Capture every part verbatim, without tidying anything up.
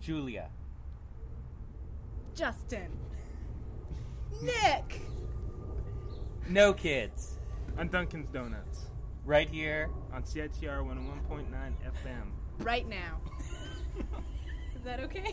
Julia. Justin. Nick. No kids. On Dunkin's Donuts. Right here. On C I T R one oh one point nine F M. Right now. Is that okay?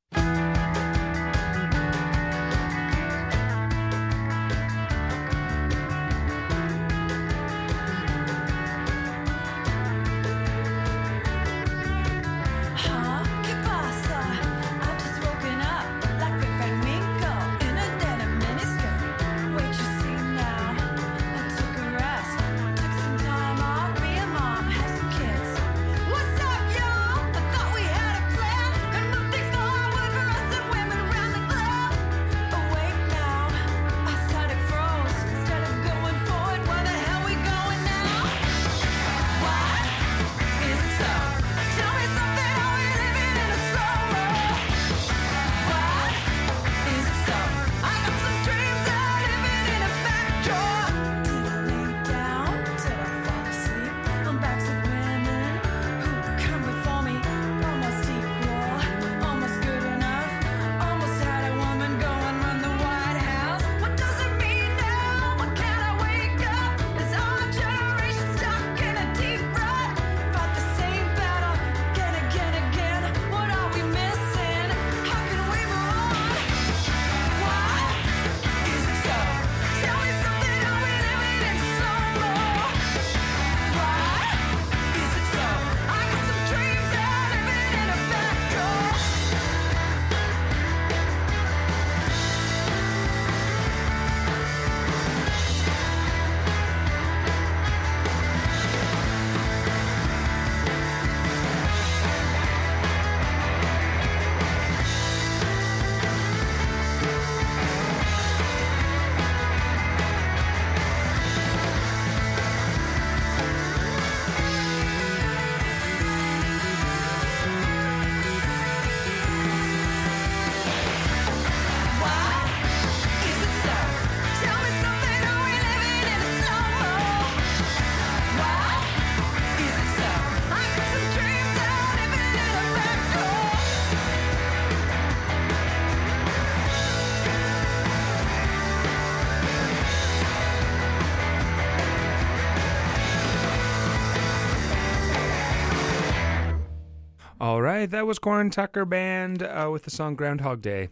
All right, that was Corin Tucker Band uh, with the song Groundhog Day.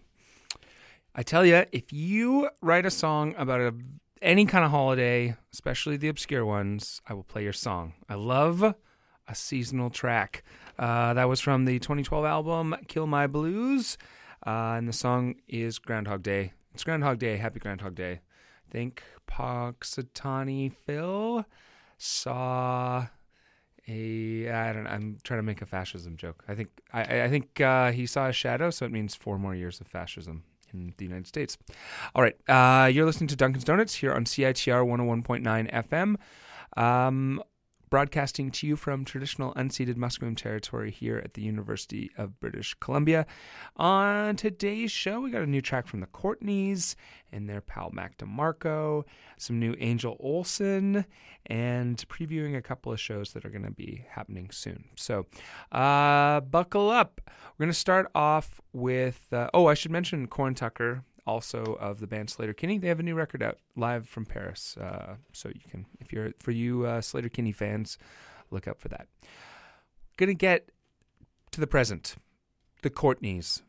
I tell you, if you write a song about a, any kind of holiday, especially the obscure ones, I will play your song. I love a seasonal track. Uh, that was from the twenty twelve album Kill My Blues, uh, and the song is Groundhog Day. It's Groundhog Day. Happy Groundhog Day. I think Punxsutawney Phil saw... A, I don't know, I'm trying to make a fascism joke. I think I, I think uh, he saw a shadow, so it means four more years of fascism in the United States. All right, uh, you're listening to Dunkin's Donuts here on C I T R one oh one point nine F M. Um, broadcasting to you from traditional unceded Musqueam territory here at the University of British Columbia. On today's show, we got a new track from the Courtneys and their pal Mac DeMarco, some new Angel Olsen, and previewing a couple of shows that are going to be happening soon. So uh, buckle up. We're going to start off with, uh, oh, I should mention Corin Tucker, also of the band Sleater-Kinney. They have a new record out, live from Paris. Uh, so you can, if you're, for you uh, Sleater-Kinney fans, look out for that. Gonna get to the present. The Courtneys.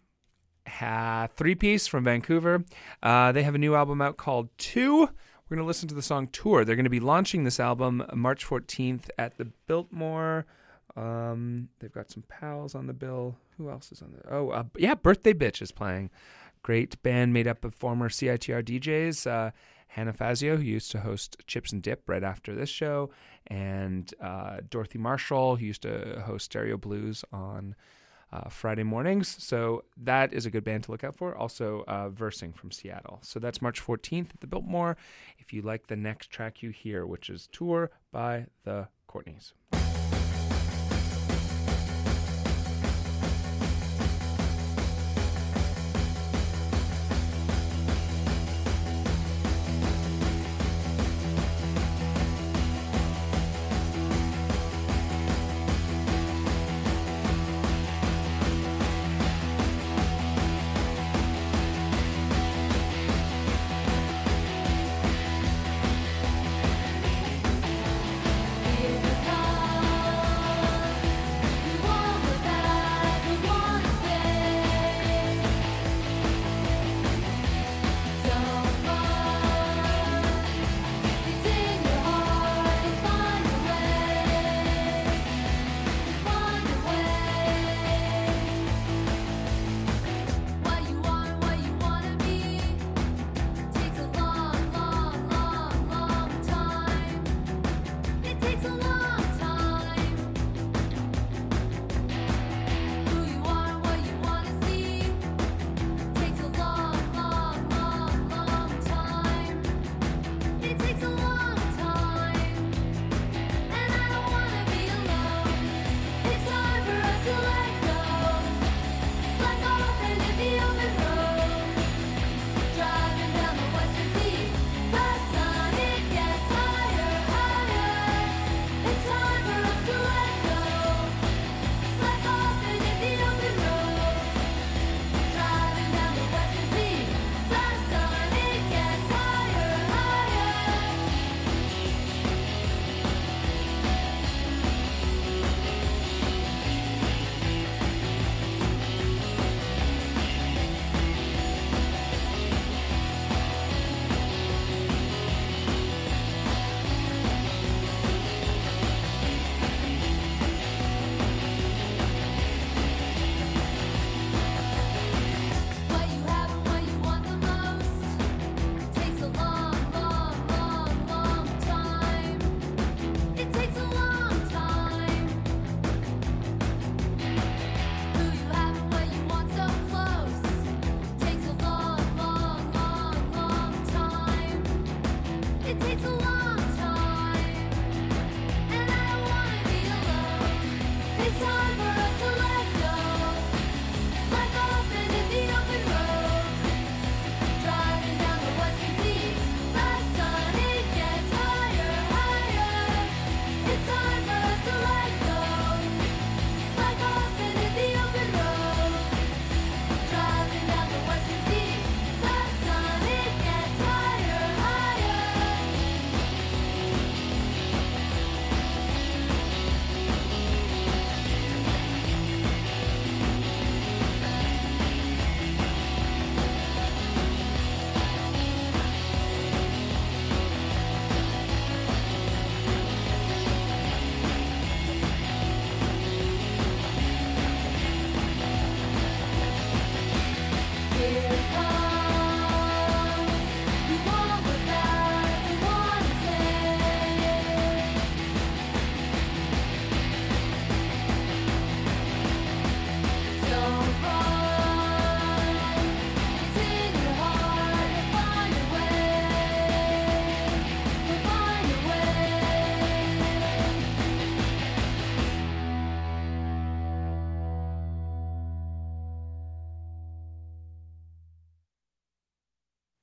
Ha, three-piece from Vancouver. Uh, they have a new album out called Two. We're going to listen to the song Tour. They're going to be launching this album March fourteenth at the Biltmore. Um, they've got some pals on the bill. Who else is on there? Oh, uh, yeah, Birthday Bitch is playing. Great band made up of former C I T R D Js. Uh, Hannah Fazio, who used to host Chips and Dip right after this show, and uh, Dorothy Marshall, who used to host Stereo Blues on uh, Friday mornings. So that is a good band to look out for. Also, uh, Versing from Seattle. So that's March fourteenth at the Biltmore. If you like the next track you hear, which is Tour by the Courtneys.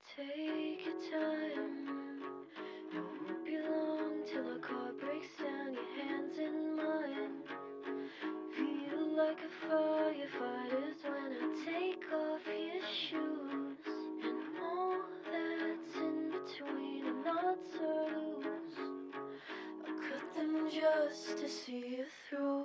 Take your time. It won't be long till our car breaks down. Your hands in mine. Feel like a firefighter's when I take off your shoes. And all that's in between our knots are loose. I cut them just to see you through.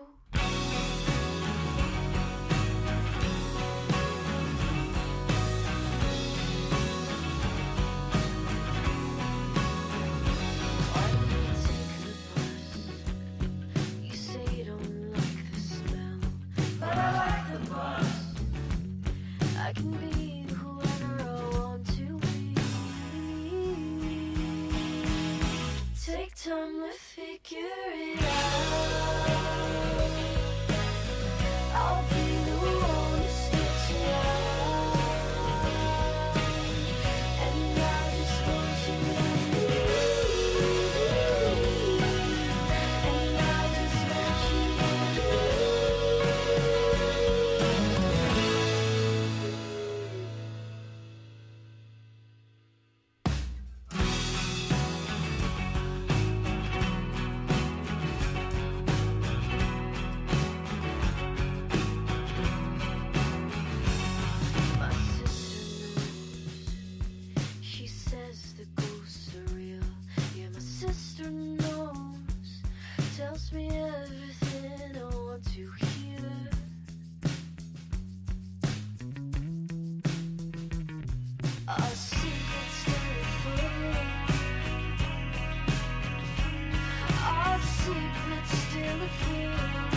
I can be whoever I want to be. Take time to figure it out. I'll be the one who sticks around. And I just want you to leave. And I just want you to tells me everything I want to hear. Our secrets still afloat. Our secrets still afloat.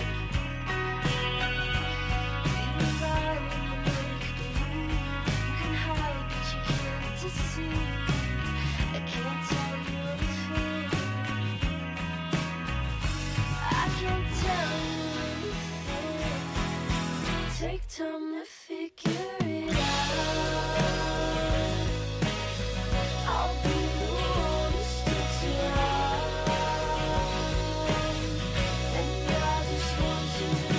You lie when you make believe. You can hide but you can't deceive. I can't tell you anything. I can't tell you anything. Take time to figure it out. I'll be the one who sticks around. And I just want you to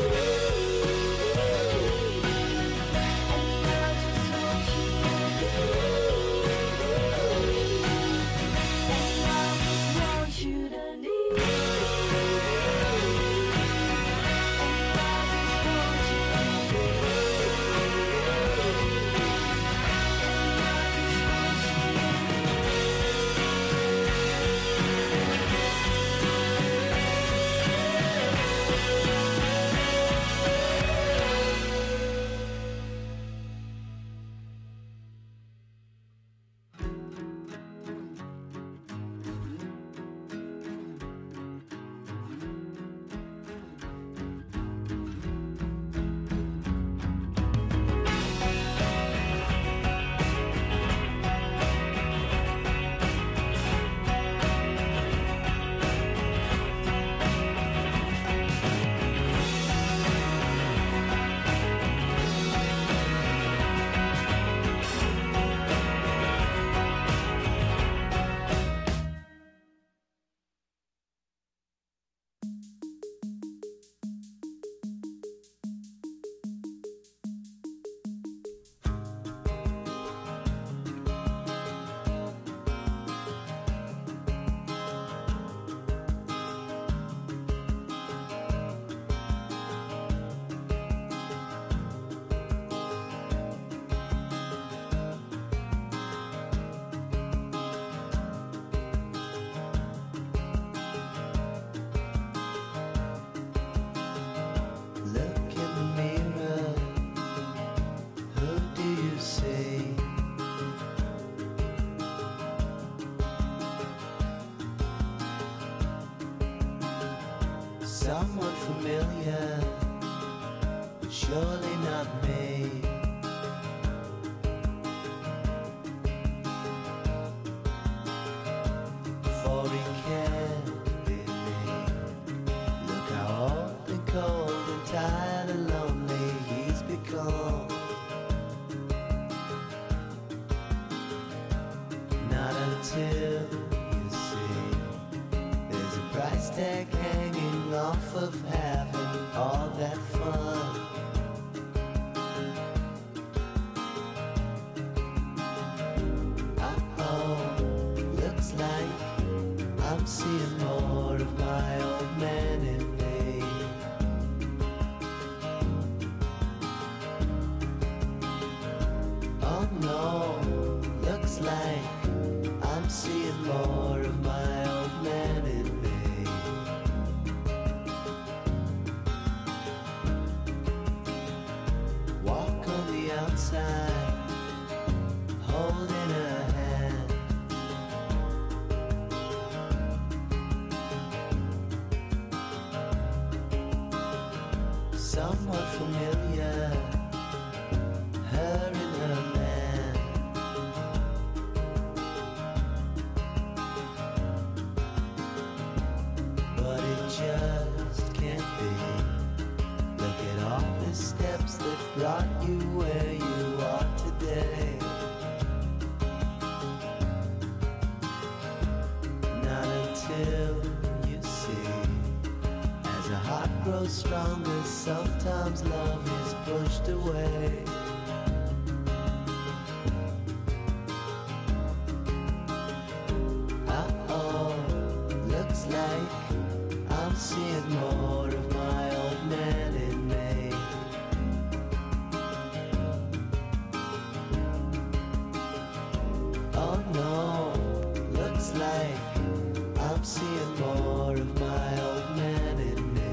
leave. And I just want you to leave. And I just want you to leave. Look in the mirror. Who do you see? Someone familiar, but surely not me. For he can't be me. Look how old and cold and tired and lonely he's become. Not until you see there's a price tag hanging off of having all that fun. inside, holding her hand. Somewhat familiar, her and her man. But it just can't be. Look at all the steps that brought you where you are today. Not until you see, as a heart grows stronger, sometimes love is pushed away. Uh-oh, looks like I'm seeing more of my old man in me. Oh no, looks like I'm seeing more of my old man in me.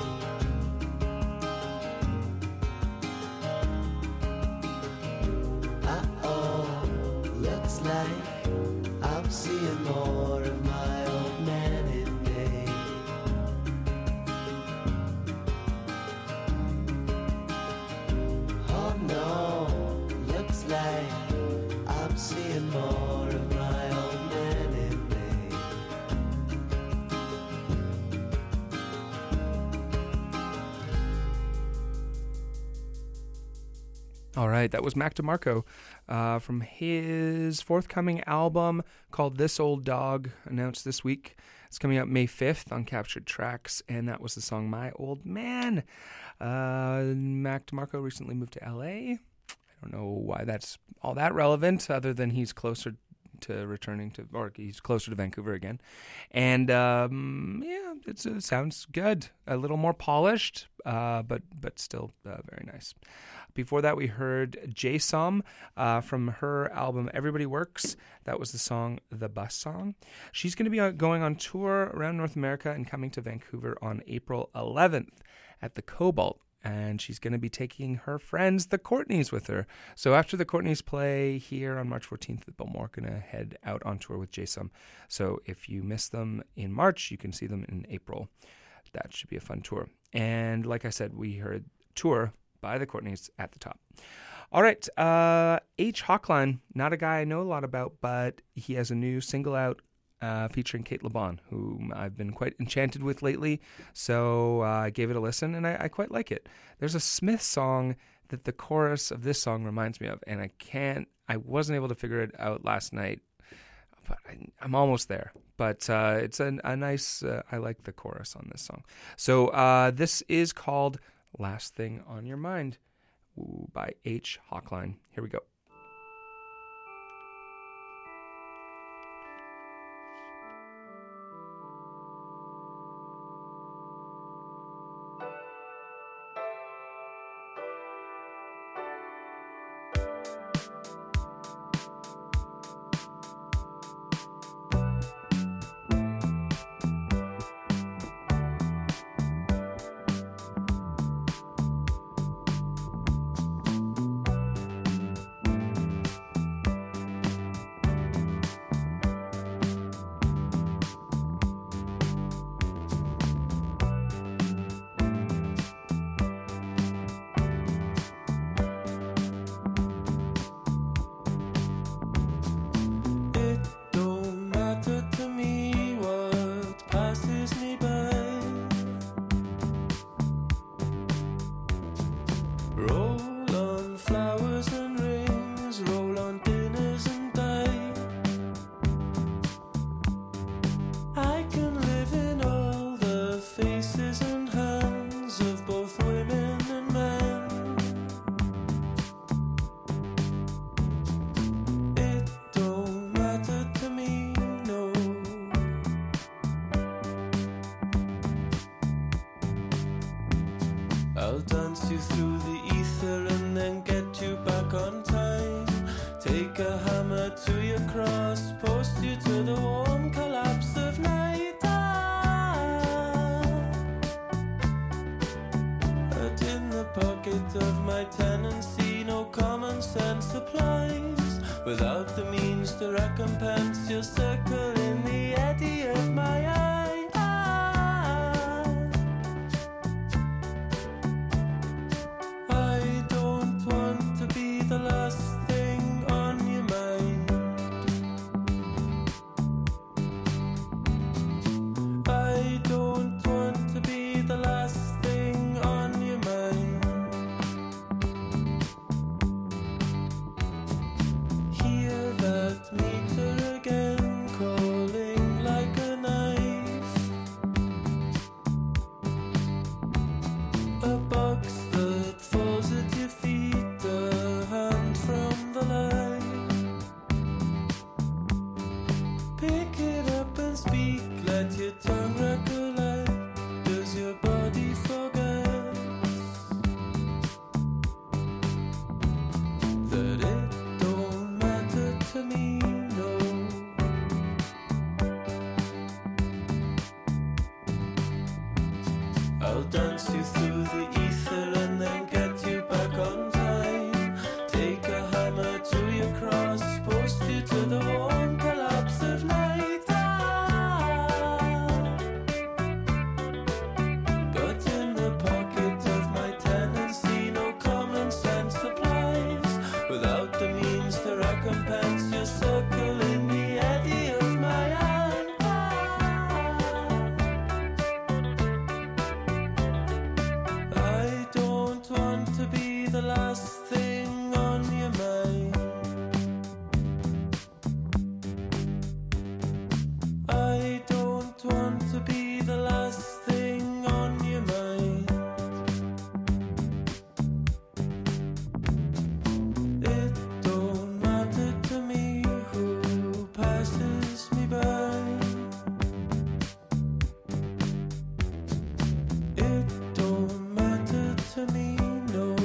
Uh-oh, looks like I'm seeing more of my old man in me. Oh no, looks like I'm seeing more of my old man in me. All right, that was Mac DeMarco uh, from his forthcoming album called This Old Dog, announced this week. It's coming out May fifth on Captured Tracks, and that was the song My Old Man. Uh, Mac DeMarco recently moved to L A. I don't know why that's all that relevant, other than he's closer to returning to, or he's closer to Vancouver again. And um, yeah, it's, it sounds good. A little more polished, uh, but but still uh, very nice. Before that, we heard J-Som uh, from her album Everybody Works. That was the song The Bus Song. She's going to be uh, going on tour around North America and coming to Vancouver on April eleventh at the Cobalt. And she's going to be taking her friends, the Courtneys, with her. So after the Courtneys play here on March fourteenth at Biltmore, going to head out on tour with J-Som. So if you miss them in March, you can see them in April. That should be a fun tour. And like I said, we heard Tour by the Courtneys at the top. All right, uh, H. Hochline, not a guy I know a lot about, but he has a new single out uh, featuring Kate LeBon, whom I've been quite enchanted with lately. So uh, I gave it a listen, and I, I quite like it. There's a Smith song that the chorus of this song reminds me of, and I can't, I wasn't able to figure it out last night, but I, I'm almost there. But uh, it's a, a nice, uh, I like the chorus on this song. So uh, this is called Last Thing on Your Mind by H. Hochline. Here we go. I'll dance you through the ether and then get you back on time. Take a hammer to your cross, post you to the warm collapse of night time. Out in the pocket of my tenancy, no common without the means to recompense your circle in the eddy of my eye. I don't want to be the last thing on your mind. I don't want to be the last thing on your mind. Hear that meter again, calling like a knife. A box that falls at your feet, a hand from the light. Pick it up and speak, let your tongue recollect. Does your body forget that it don't matter to me, no? I'll dance you through the ether and then get you back on time. Take a hammer to your cross, post you to the warm collapse of night. Ah, but in the pocket of my tenancy, no common sense applies. Without the means to recompense your circle in the eddy of my eye. I don't want to be the last thing on your mind. I don't want to be the last thing on your mind. It don't matter to me who passes me by. It don't matter to me, no.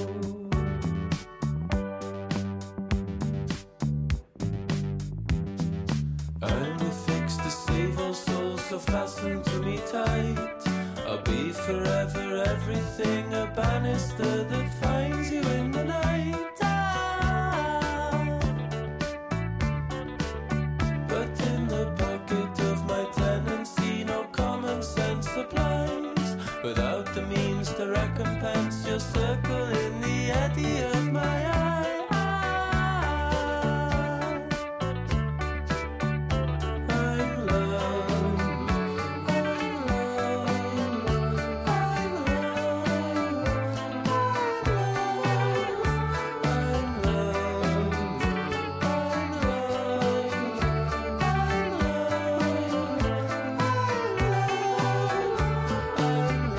I'm a fix to save all souls, so fasten to me tight. I'll be forever everything, a banister that finds you in the night. Ah, but in the pocket of my tenancy, no common sense applies. Without the means to recompense your circle in the eddy of my eye. I'm loved, I'm loved, I'm loved, I'm loved, I'm loved, I'm loved, I'm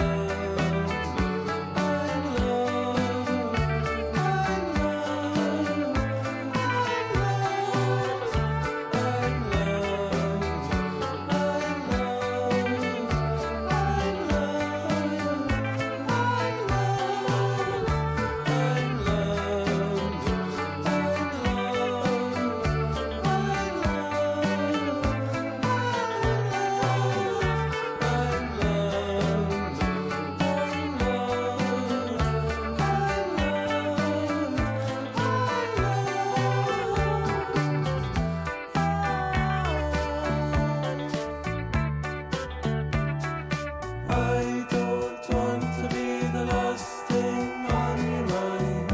I don't want to be the last thing on your mind.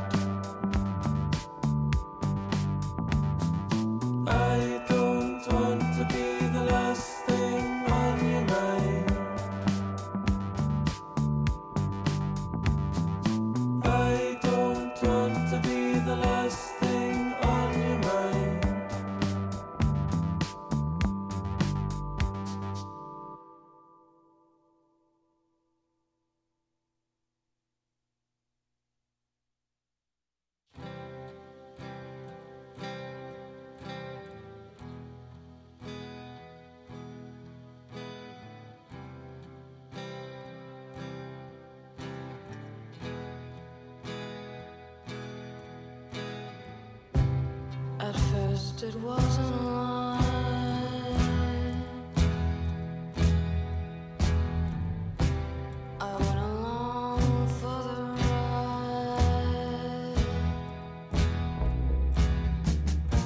I don't want to be the last thing on your mind. I don't want to be the last thing on your mind. At first it wasn't a lie. I went along for the ride.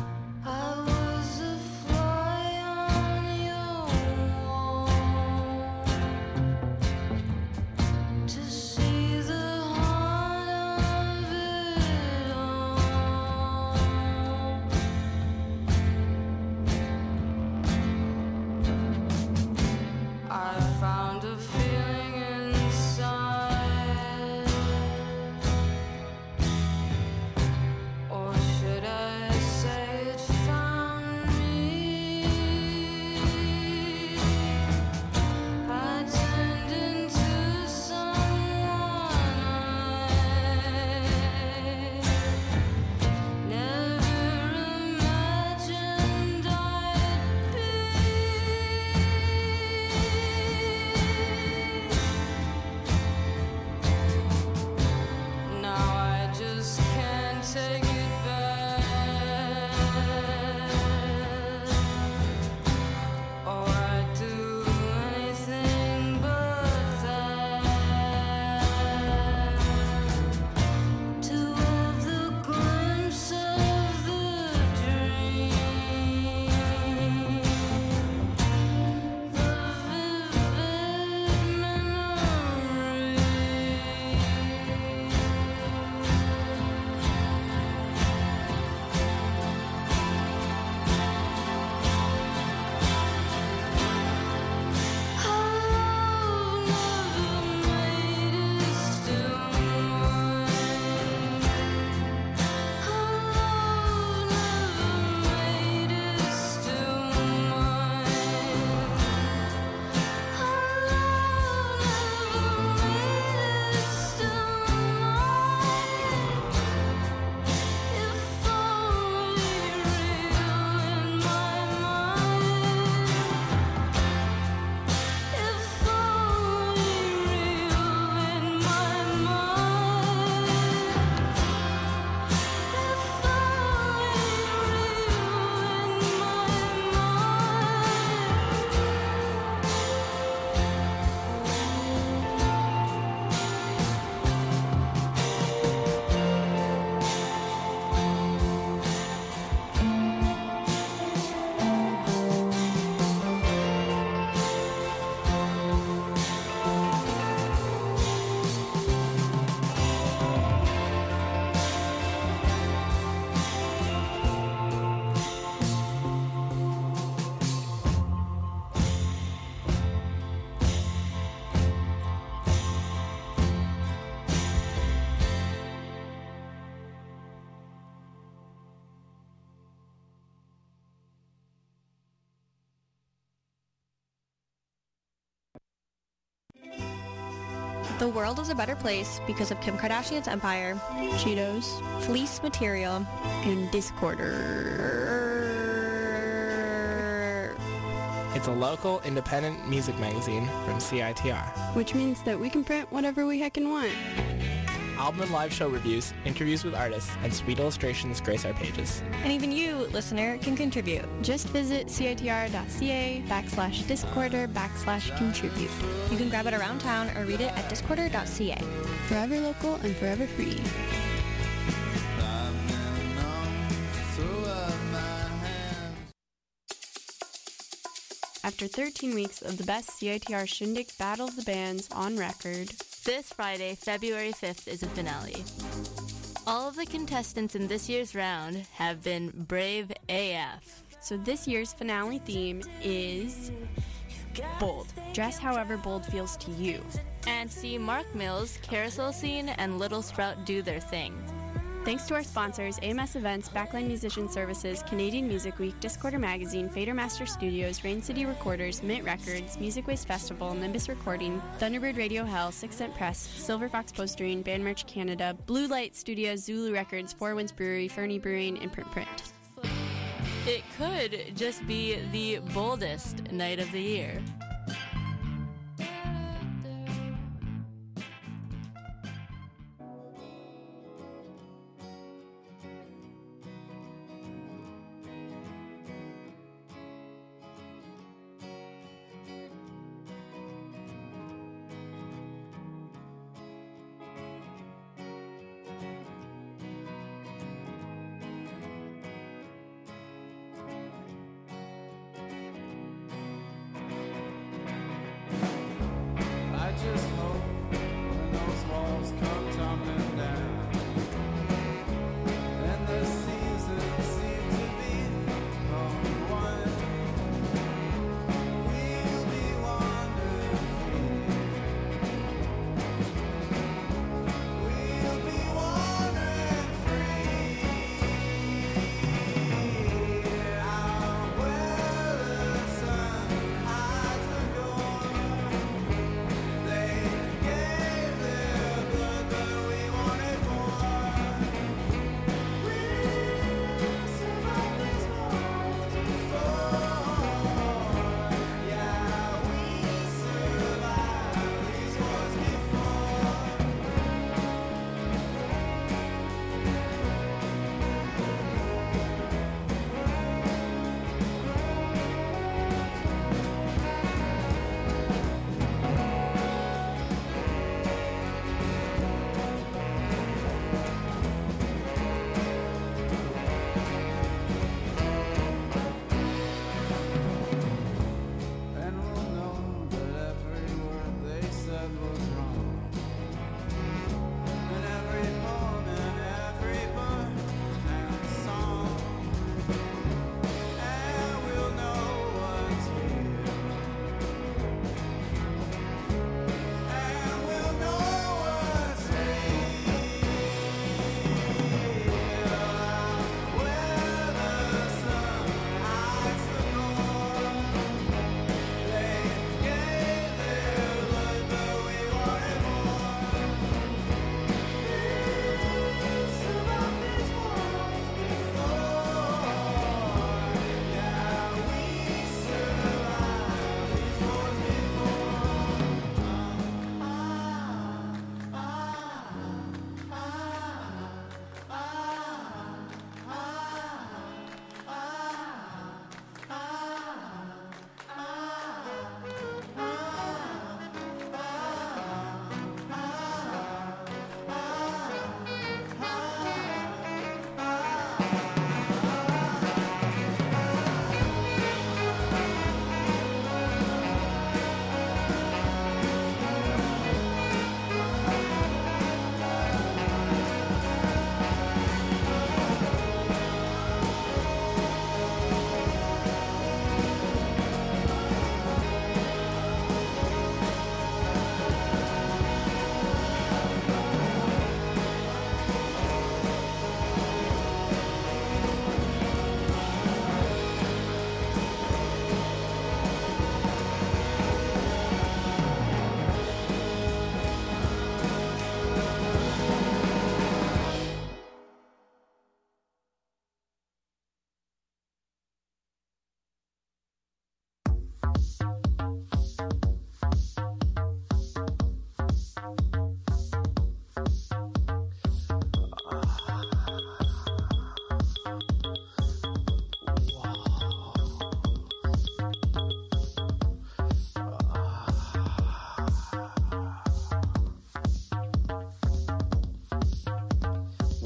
say goodbye, or I'd do anything but that, to have the glimpse of the dream, the vivid memory. The world is a better place because of Kim Kardashian's empire, Cheetos, fleece material, and Discorder. It's a local independent music magazine from C I T R. Which means that we can print whatever we heckin' want. Album and live show reviews, interviews with artists, and sweet illustrations grace our pages. and even you, listener, can contribute. Just visit citr.ca backslash Discorder backslash contribute. You can grab it around town or read it at discorder dot c a. Forever local and forever free. After thirteen weeks of the best C I T R Shindig Battle of the Bands on record, this Friday, February fifth, is a finale. All of the contestants in this year's round have been brave A F. So this year's finale theme is bold. Dress however bold feels to you. And see Mark Mills, Carousel Scene, and Little Sprout do their thing. Thanks to our sponsors, A M S Events, Backline Musician Services, Canadian Music Week, Discorder Magazine, Fader Master Studios, Rain City Recorders, Mint Records, Music Waste Festival, Nimbus Recording, Thunderbird Radio Hell, Six Cent Press, Silver Fox Postering, Band Merch Canada, Blue Light Studios, Zulu Records, Four Winds Brewery, Fernie Brewing, and Print Print. It could just be the boldest night of the year.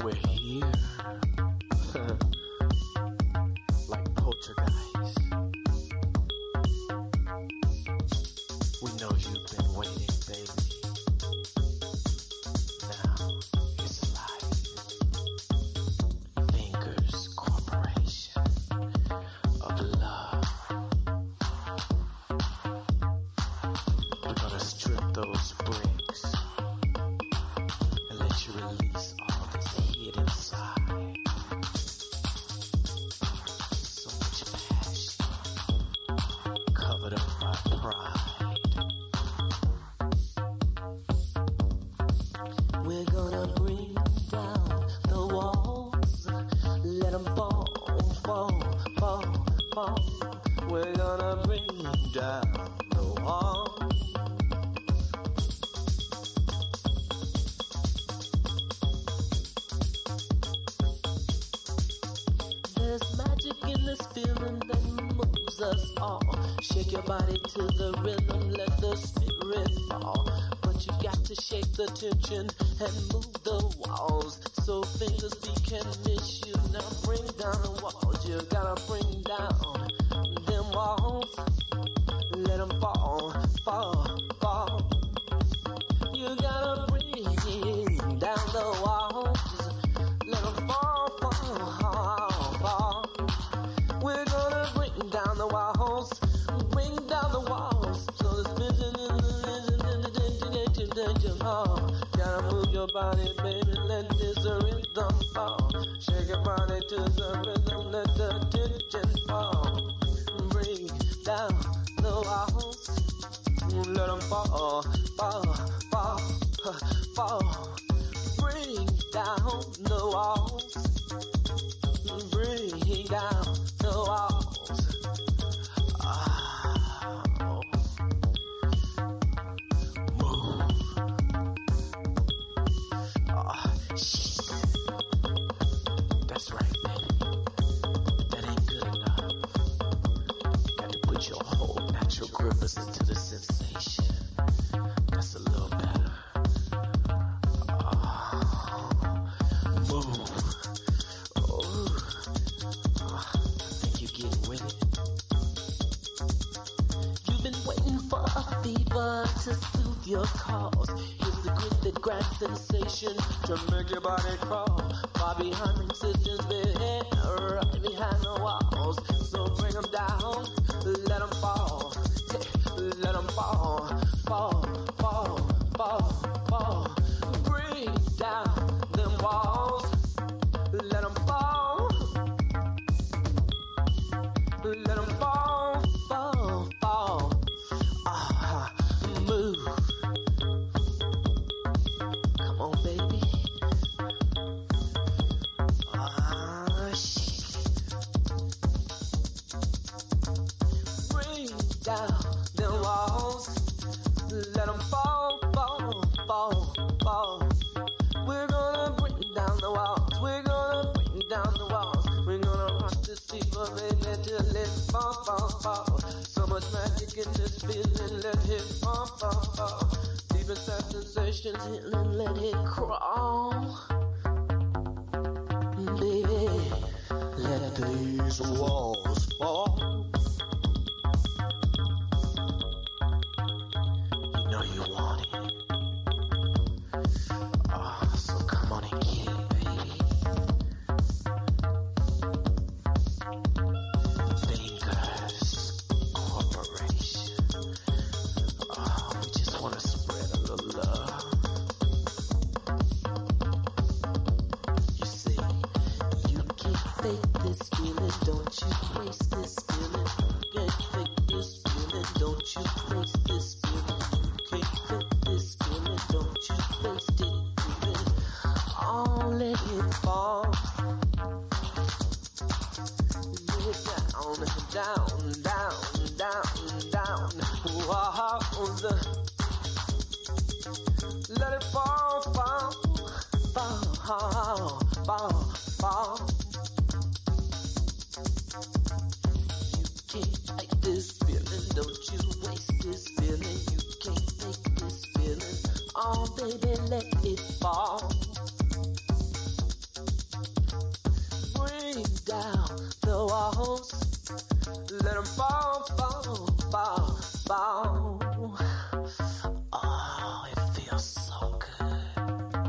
We're here. Like poltergeist. We know you've been waiting, baby. Now it's live. Fingers Corporation of Love. We're gonna strip those bricks and let you release all this hid inside. So much passion covered up by pride. We're gonna bring down the walls, let them fall, fall, fall, fall. We're gonna bring down the walls. There's magic in this feeling that moves us all. Shake your body to the rhythm, let the spirit fall. But you got to shake the tension and move the walls so fingers we can miss you. Now bring down the walls, you gotta bring down them walls. Let them fall, fall, fall. You gotta bring down the walls. Let them fall, fall, fall. We're gonna bring down the walls, bring down the walls. So this vision in the oh, gotta move your body, baby, let this rhythm fall. Shake your body to the rhythm, let the tension fall. Bring down the walls, let them fall, fall, fall, fall. Bring down the walls, bring down the walls. Ah, move. Ah, shit. That's right, baby. That ain't good enough. Got to put your whole natural grippers into the sensation. That's a little better. Ah, move. Oh, I think you're getting with it. You've been waiting for a fever to soothe your cause. Here's the grip that grabs sensation to make your body crawl. Far behind resistance, behind, right behind the walls. So bring them down, let them fall. Let them fall, fall, fall, fall, fall. Bring down them walls. Let them fall. Let them fall, fall, fall. Ah, move. Come on, baby. Ah, shit. Bring down the walls. Let them fall, fall, fall, fall. We're gonna bring down the walls. We're gonna bring down the walls. We're gonna rock this fever, baby, till it fall, fall, fall. So much magic in this feeling, let it fall, fall, fall. Deep inside sensations, healing, let it crawl. Baby, let these walls fall. You know you want it. Oh, so come on and get it, baby. Fingers Corporation. Oh, we just want to spread a little love. You see, you can't fake this feeling, don't you waste this feeling. You can't fake this feeling, don't you waste this feeling. You can't fake this feeling, don't you waste it. Feeling. Oh, let it fall. Down, down, down, down, walls. Let it fall, fall, fall, fall, fall. You can't fight this feeling, don't you waste this feeling. You can't fake this feeling. Oh, baby, let it fall. down the walls. Let them fall, fall, fall, fall. Oh, it feels so good.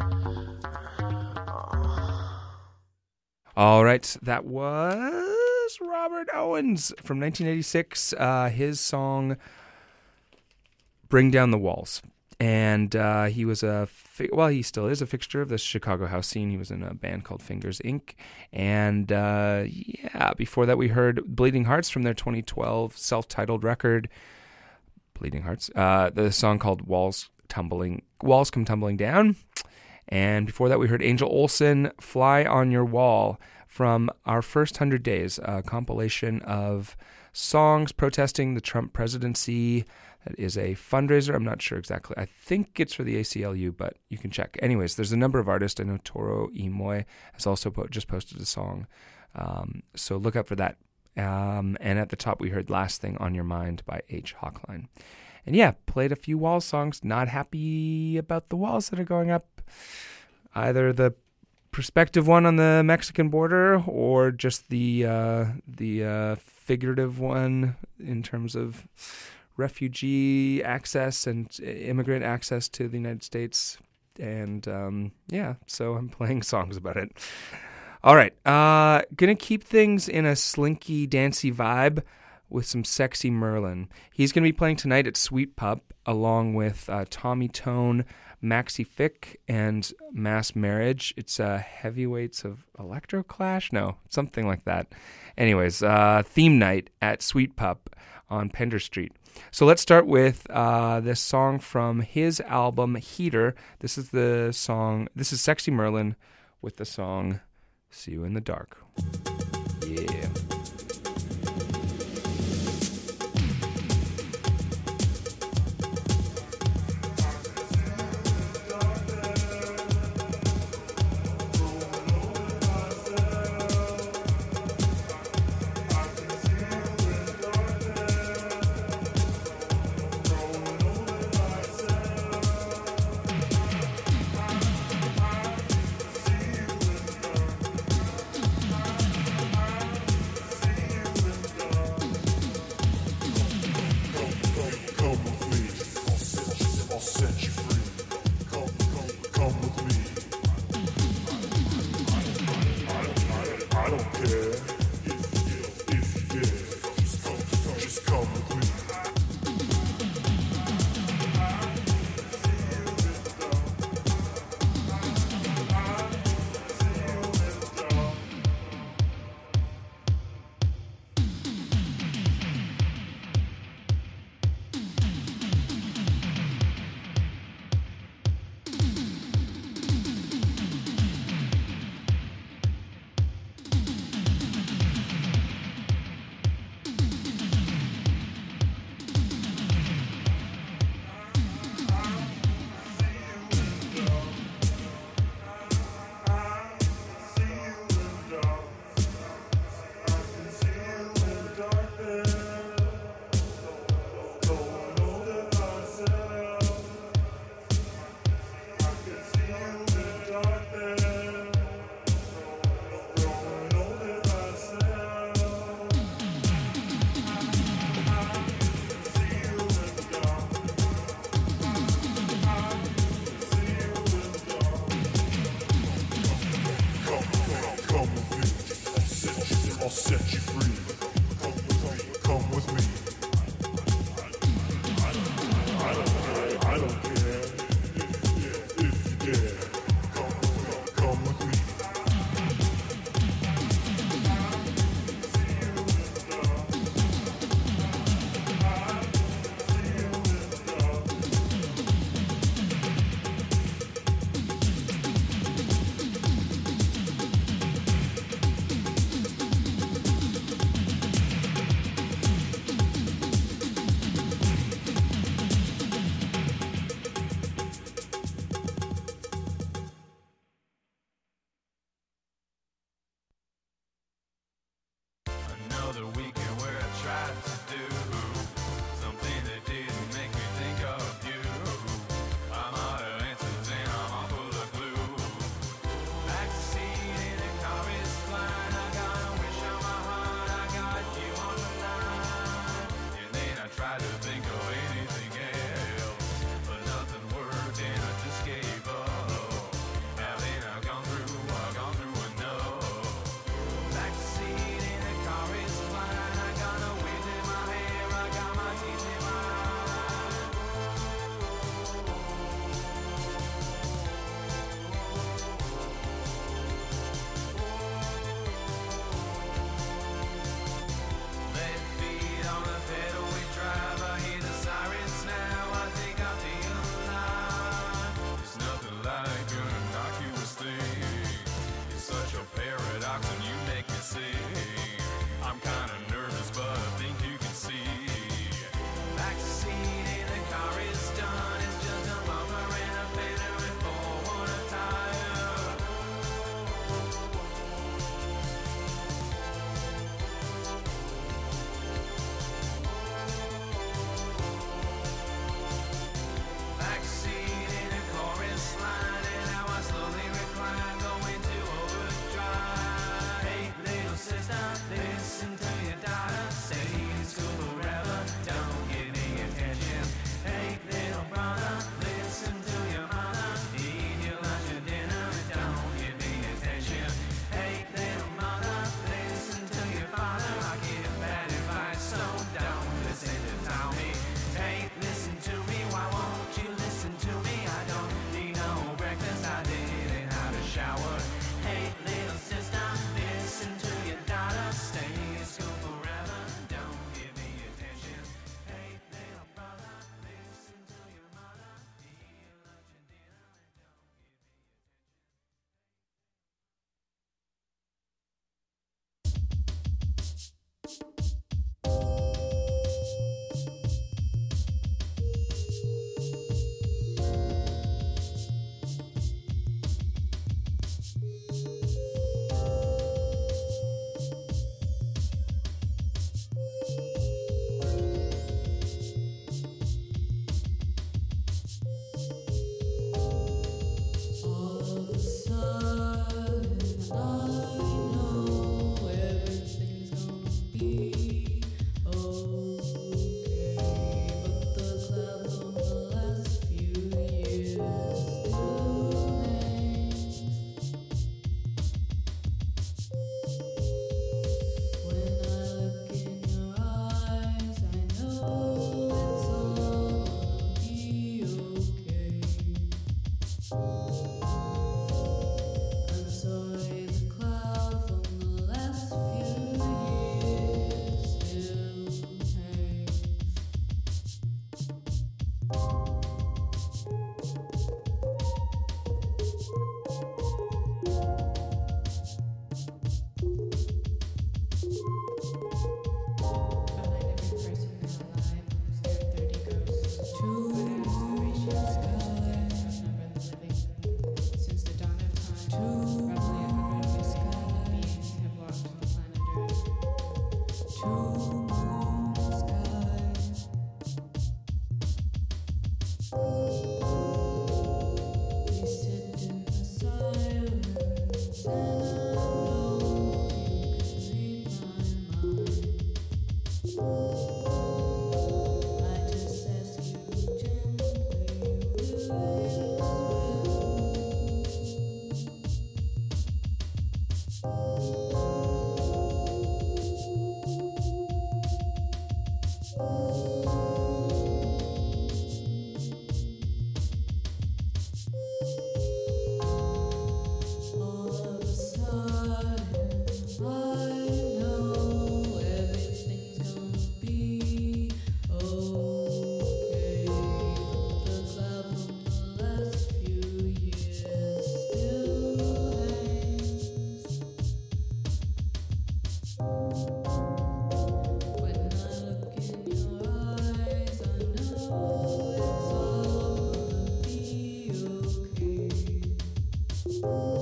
Oh. All right, that was Robert Owens from nineteen eighty-six. Uh, his song "Bring Down the Walls," and uh, he was a fi- well, he still is a fixture of the Chicago house scene. He was in a band called Fingers Incorporated, and uh, yeah, before that we heard Bleeding Hearts from their twenty twelve self-titled record, Bleeding Hearts. Uh, the song called "Walls Tumbling, Walls Come Tumbling Down." And before that, we heard Angel Olsen, "Fly on Your Wall," from Our First Hundred Days, a compilation of songs protesting the Trump presidency. That is a fundraiser. I'm not sure exactly. I think it's for the A C L U, but you can check. Anyways, there's a number of artists. I know Toro Imoy has also po- just posted a song. Um, so look up for that. Um, and at the top, we heard "Last Thing on Your Mind" by H. Hawkline. And yeah, played a few Walls songs. Not happy about the walls that are going up. Either the prospective one on the Mexican border or just the uh, the uh, figurative one in terms of refugee access and immigrant access to the United States. And um, yeah, so I'm playing songs about it. All right, uh, gonna keep things in a slinky, dancey vibe with some Sexy Merlin. He's gonna be playing tonight at Sweet Pup along with uh, Tommy Tone, Maxi Fick, and Mass Marriage. It's uh, Heavyweights of Electro Clash? No, something like that. Anyways, uh, theme night at Sweet Pup on Pender Street. So let's start with uh, this song from his album Heater. This is the song, this is Sexy Merlin with the song See You in the Dark. Yeah.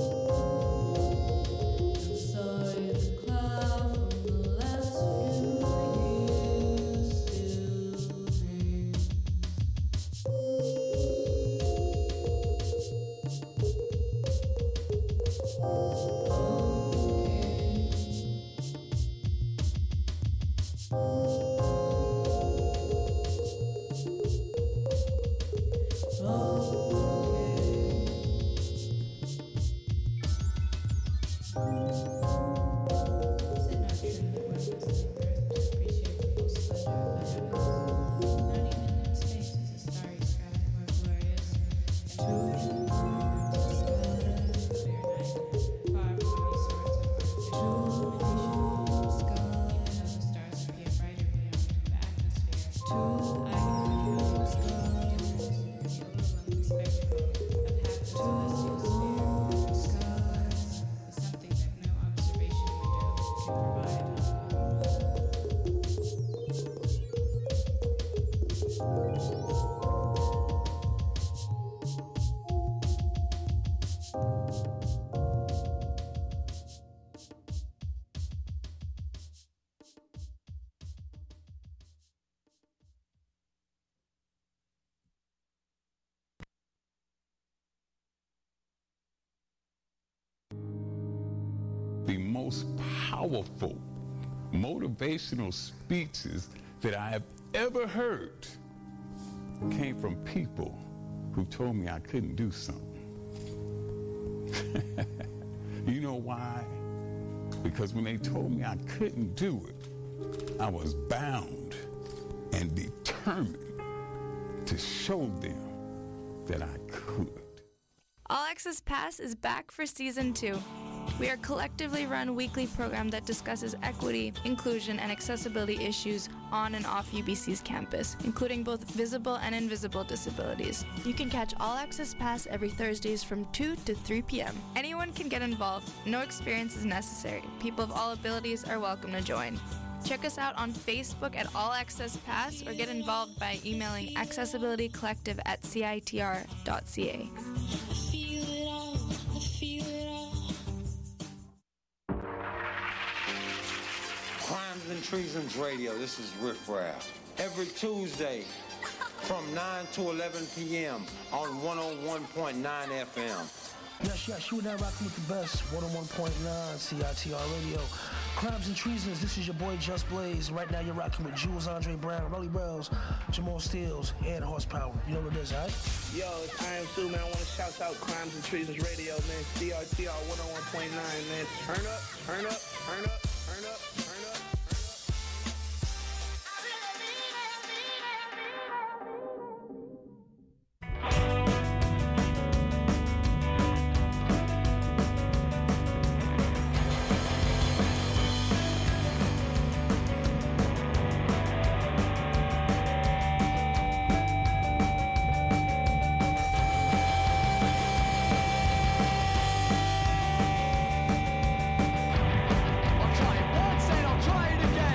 The most powerful motivational speeches that I have ever heard came from people who told me I couldn't do something. You know why? Because when they told me I couldn't do it, I was bound and determined to show them that I could. All Access Pass is back for season two. We are a collectively run weekly program that discusses equity, inclusion, and accessibility issues on and off U B C's campus, including both visible and invisible disabilities. You can catch All Access Pass every Thursdays from two to three p.m. Anyone can get involved. No experience is necessary. People of all abilities are welcome to join. Check us out on Facebook at All Access Pass or get involved by emailing accessibilitycollective at C I T R dot C A. Crimes and Treasons Radio, this is Riff Raff. Every Tuesday from nine to eleven p.m. on one oh one point nine F M. Yes, yes, you and I rocking with the best, one oh one point nine C I T R Radio. Crimes and Treasons, this is your boy Just Blaze. Right now you're rocking with Jules Andre Brown, Rolly Bells, Jamal Steels, and Horsepower. You know what it is, all right? Yo, it's I Am Sue, man. I want to shout out Crimes and Treasons Radio, man. C I T R one oh one point nine, man. Turn up, turn up, turn up, turn up, turn up. I'll try it once and I'll try it again.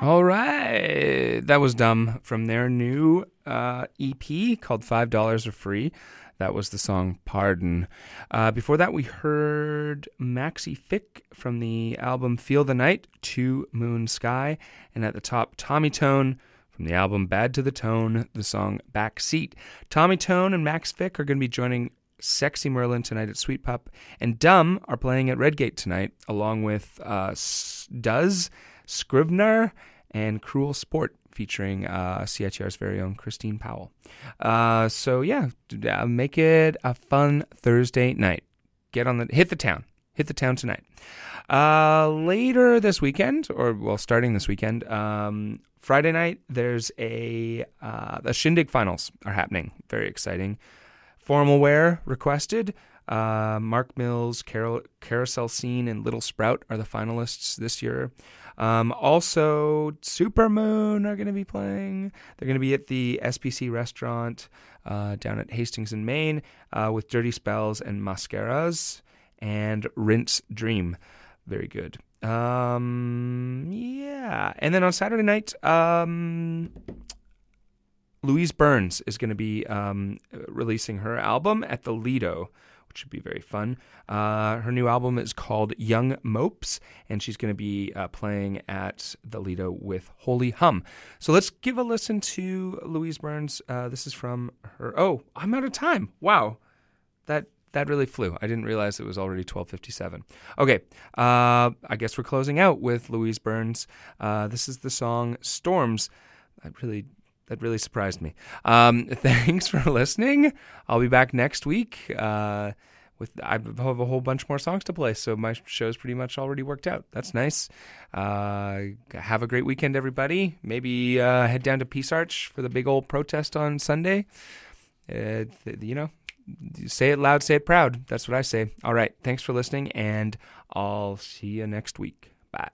All right. That was Dumb from their new uh, E P called five dollars Are Free. That was the song Pardon. Uh, before that, we heard Maxi Fick from the album Feel the Night, To Moon Sky. And at the top, Tommy Tone from the album Bad to the Tone, the song Backseat. Tommy Tone and Max Fick are going to be joining Sexy Merlin tonight at Sweet Pup. And Dumb are playing at Redgate tonight, along with uh, Duz, Scrivener, and Cruel Sport, featuring uh, C I T R's very own Christine Powell. Uh, so yeah, make it a fun Thursday night. Get on the hit the town, hit the town tonight. Uh, later this weekend, or well, starting this weekend, um, Friday night, there's a uh, the Shindig finals are happening. Very exciting. Formal wear requested. Uh, Mark Mills, Carol, Carousel Scene, and Little Sprout are the finalists this year. Um, also, Supermoon are going to be playing. They're going to be at the S P C restaurant uh, down at Hastings in Maine uh, with Dirty Spells and Mascaras and Rinse Dream. Very good. Um, yeah. And then on Saturday night, um, Louise Burns is going to be um, releasing her album at the Lido, which should be very fun. Uh, her new album is called Young Mopes, and she's going to be uh, playing at the Lido with Holy Hum. So let's give a listen to Louise Burns. Uh, this is from her... Oh, I'm out of time. Wow. That that really flew. I didn't realize it was already twelve fifty-seven. Okay, uh, I guess we're closing out with Louise Burns. Uh, this is the song Storms. I really... That really surprised me. Um, thanks for listening. I'll be back next week. Uh, with I have a whole bunch more songs to play, so my show's pretty much already worked out. That's nice. Uh, have a great weekend, everybody. Maybe uh, head down to Peace Arch for the big old protest on Sunday. Uh, th- you know, say it loud, say it proud. That's what I say. All right. Thanks for listening, and I'll see you next week. Bye.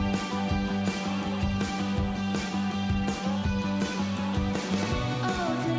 All day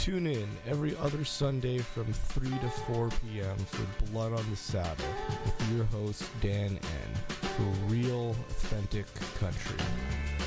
Tune in every other Sunday from three to four p.m. for Blood on the Saddle with your host, Dan N. for real, authentic country.